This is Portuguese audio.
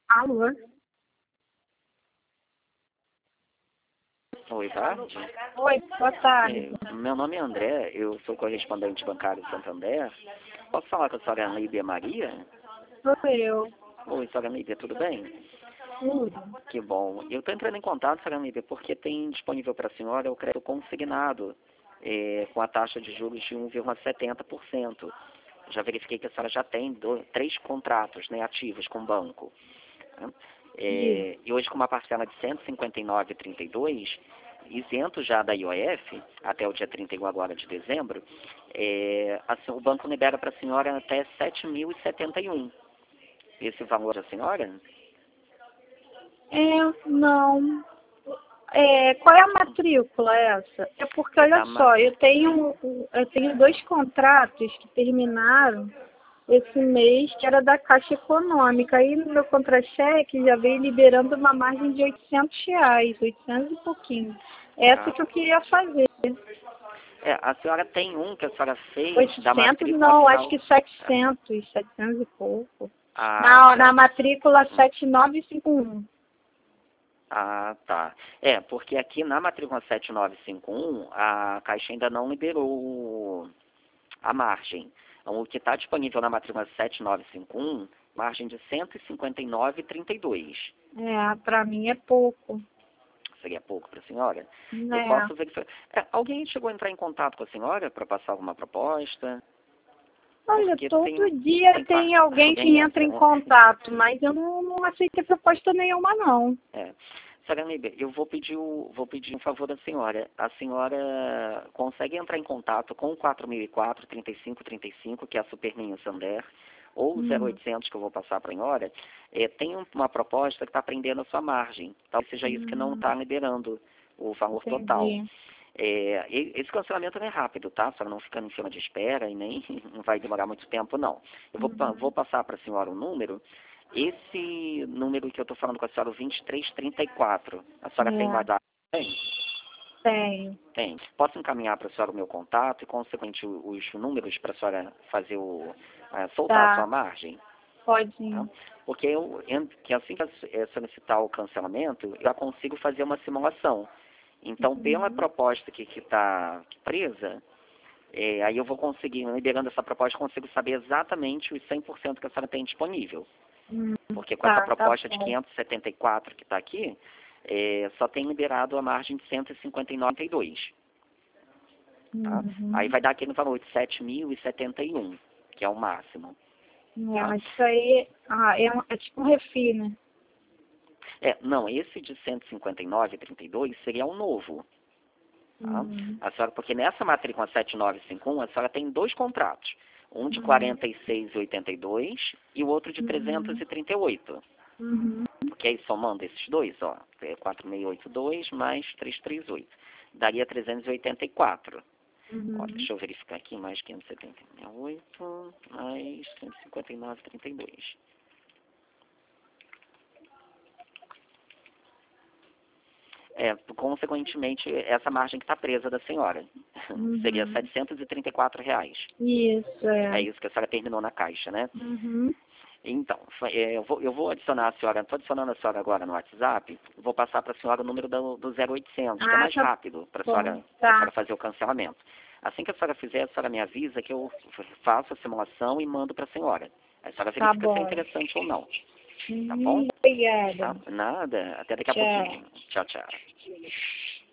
Alô? Oi, tarde. Oi, boa tarde. Meu nome é André, eu sou correspondente bancário de Santander. Posso falar com a senhora Líbia Maria? Sou eu. Oi, senhora Líbia, tudo bem? Tudo. Que bom. Eu estou entrando em contato, senhora Líbia, porque tem disponível para a senhora o crédito consignado com a taxa de juros de 1,70%. Já verifiquei que a senhora já tem 3 contratos, né, ativos com o banco. Né? E hoje com uma parcela de R$ 159,32, isento já da IOF, até o dia 31 agora de dezembro, o banco libera para a senhora até R$ 7.071. Esse valor da senhora? Não. Qual é a matrícula essa? É porque, olha só, eu tenho 2 contratos que terminaram esse mês, que era da Caixa Econômica. Aí no meu contra-cheque já veio liberando uma margem de R$ 800, 800 e pouquinho. Essa que eu queria fazer. A senhora tem um que a senhora fez 800, da matrícula não, final... acho que 700, 700 e pouco. Ah, Na matrícula 7951. Ah, tá. Porque aqui na matrícula 7951, a Caixa ainda não liberou a margem. Então, o que está disponível na matrícula 7951, margem de 159,32. Para mim é pouco. Seria pouco para a senhora? Eu Né? posso verificar. Alguém chegou a entrar em contato com a senhora para passar alguma proposta? Olha, Porque todo dia tem alguém que entra em contato, mas eu não aceitei proposta nenhuma, não. Senhora Líbia, eu vou pedir um favor da senhora. A senhora consegue entrar em contato com o 4004-3535, que é a Superminho Sander, ou o 0800, que eu vou passar para a senhora. Tem uma proposta que está prendendo a sua margem. Talvez seja isso que não está liberando o valor total. Esse cancelamento não é rápido, tá? A senhora não fica em fila de espera e nem não vai demorar muito tempo, não. Eu vou passar para a senhora o número. Esse número que eu estou falando com a senhora, o 2334, a senhora tem WhatsApp? Tenho. Tem. Posso encaminhar para a senhora o meu contato e, consequentemente, os números para a senhora fazer soltar a sua margem? Pode. Tá? Porque que assim que solicitar o cancelamento, eu já consigo fazer uma simulação. Então, pela proposta que está presa, aí eu vou conseguir, liberando essa proposta, consigo saber exatamente os 100% que a senhora tem disponível. Porque com essa proposta de 574 que está aqui, só tem liberado a margem de 159,32. Tá? Aí vai dar aquele valor de 7.071, que é o máximo. Mas isso aí é tipo um refis, né? Não, esse de 159,32 seria o novo. Tá? A senhora, porque nessa matrícula 7951, a senhora tem 2 contratos. Um de 46,82 e o outro de 338. Porque aí somando esses dois, 4682 mais 338. Daria 384. Deixa eu verificar aqui, mais 578 mais 159,32. Consequentemente, essa margem que está presa da senhora. Seria R$ 734. Isso, É isso que a senhora terminou na Caixa, né? Então, eu vou adicionar a senhora, estou adicionando a senhora agora no WhatsApp, vvou passar para a senhora o número do 0800, que é mais rápido para a senhora fazer o cancelamento. Assim que a senhora fizer, a senhora me avisa que eu faço a simulação e mando para a senhora. A senhora verifica se é interessante ou não. Tá bom? Obrigada. Nada. Até daqui a pouquinho. Tchau, tchau.